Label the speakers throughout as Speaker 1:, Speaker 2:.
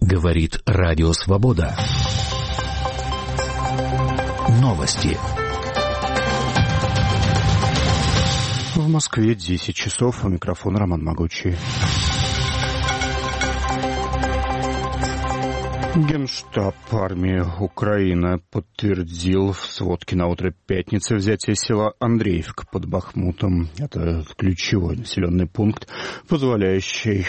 Speaker 1: Говорит Радио Свобода. Новости.
Speaker 2: В Москве 10 часов. У микрофона Роман Могучий. Генштаб армии Украины подтвердил в сводке на утро пятницы взятие села Андреевка под Бахмутом. Это ключевой населенный пункт, позволяющий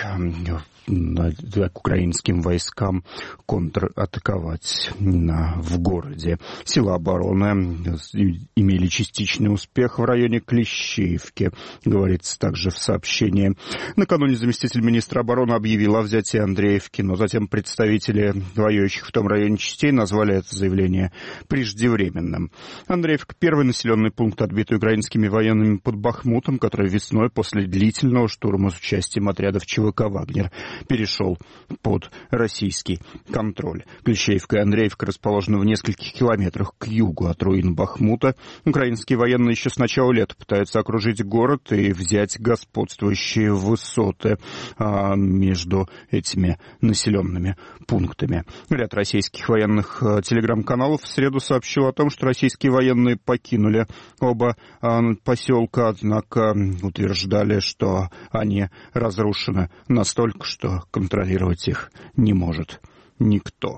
Speaker 2: украинским войскам контратаковать в городе. Силы обороны имели частичный успех в районе Клещеевки, говорится также в сообщении. Накануне заместитель министра обороны объявил о взятии Андреевки, но затем представители воюющих в том районе частей назвали это заявление преждевременным. Андреевка — первый населенный пункт, отбитый украинскими военными под Бахмутом, который весной после длительного штурма с участием отрядов ЧВК «Вагнер» перешел под российский контроль. Клещеевка и Андреевка расположены в нескольких километрах к югу от руин Бахмута. Украинские военные еще с начала лета пытаются окружить город и взять господствующие высоты между этими населенными пунктами. Ряд российских военных телеграм-каналов в среду сообщил о том, что российские военные покинули оба поселка, однако утверждали, что они разрушены настолько, что контролировать их не может никто.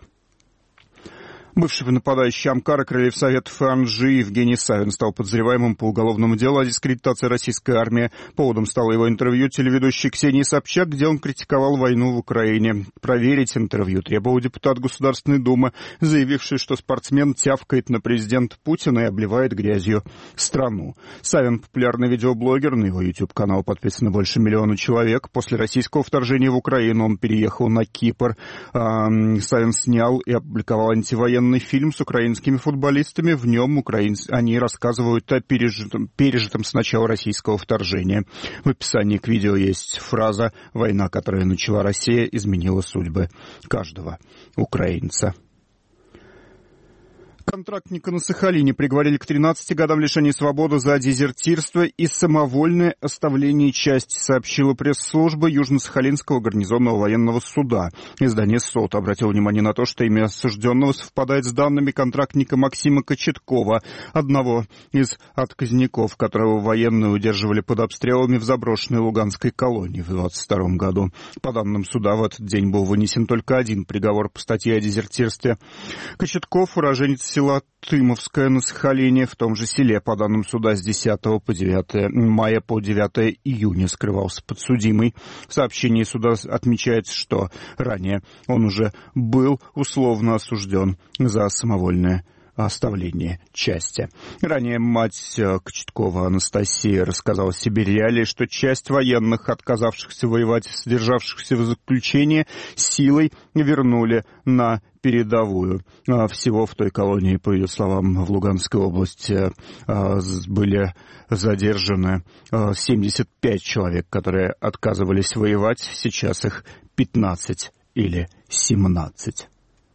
Speaker 2: Бывший нападающий Амкара, крыльев Советов и Анжи Евгений Савин стал подозреваемым по уголовному делу о дискредитации российской армии. Поводом стало его интервью телеведущей Ксении Собчак, где он критиковал войну в Украине. Проверить интервью требовал депутат Государственной Думы, заявивший, что спортсмен тявкает на президента Путина и обливает грязью страну. Савин — популярный видеоблогер, на его YouTube-канал подписано больше 1 миллиона человек. После российского вторжения в Украину он переехал на Кипр. Савин снял и опубликовал антивоенный фильм с украинскими футболистами. В нем они рассказывают о пережитом с начала российского вторжения. В описании к видео есть фраза: «Война, которую начала Россия, изменила судьбы каждого украинца». Контрактника на Сахалине приговорили к 13 годам лишения свободы за дезертирство и самовольное оставление части, сообщила пресс-служба Южно-Сахалинского гарнизонного военного суда. Издание СОТ обратило внимание на то, что имя осужденного совпадает с данными контрактника Максима Кочеткова, одного из отказников, которого военные удерживали под обстрелами в заброшенной Луганской колонии в 1922 году. По данным суда, в этот день был вынесен только один приговор по статье о дезертирстве. Кочетков — уроженец села Тымовское на Сахалине. В том же селе, по данным суда, с 10 по 9 мая по 9 июня скрывался подсудимый. В сообщении суда отмечается, что ранее он уже был условно осужден за самовольное оставление части. Ранее мать Кочеткова Анастасия рассказала Сибирь-Реалии, что часть военных, отказавшихся воевать, содержавшихся в заключении, силой вернули на передовую. Всего в той колонии, по ее словам, в Луганской области были задержаны 75 человек, которые отказывались воевать. Сейчас их 15 или 17.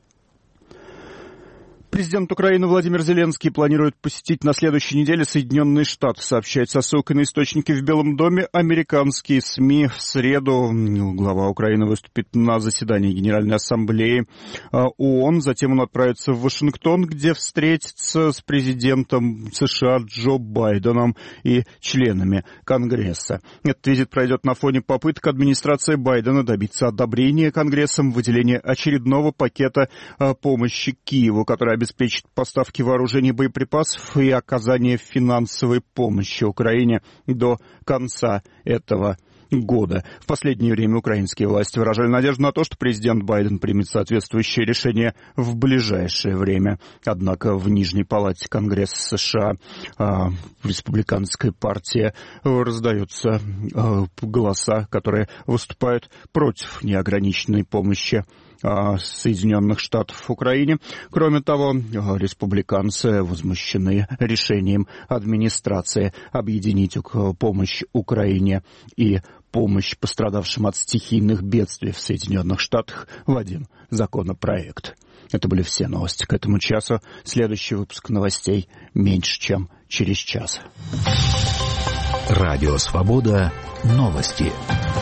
Speaker 2: Президент Украины Владимир Зеленский планирует посетить на следующей неделе Соединенные Штаты, сообщает со ссылкой на источники в Белом доме американские СМИ. В среду глава Украины выступит на заседании Генеральной Ассамблеи ООН. Затем он отправится в Вашингтон, где встретится с президентом США Джо Байденом и членами Конгресса. Этот визит пройдет на фоне попыток администрации Байдена добиться одобрения Конгрессом выделения очередного пакета помощи Киеву, который обеспечит поставки вооружений и боеприпасов и оказание финансовой помощи Украине до конца этого года. В последнее время украинские власти выражали надежду на то, что президент Байден примет соответствующее решение в ближайшее время. Однако в Нижней палате Конгресса США республиканской партии раздаются голоса, которые выступают против неограниченной помощи Соединенных Штатов Украине. Кроме того, республиканцы возмущены решением администрации объединить помощь Украине и помощь пострадавшим от стихийных бедствий в Соединенных Штатах в один законопроект. Это были все новости к этому часу. Следующий выпуск новостей меньше, чем через час.
Speaker 1: Радио Свобода. Новости.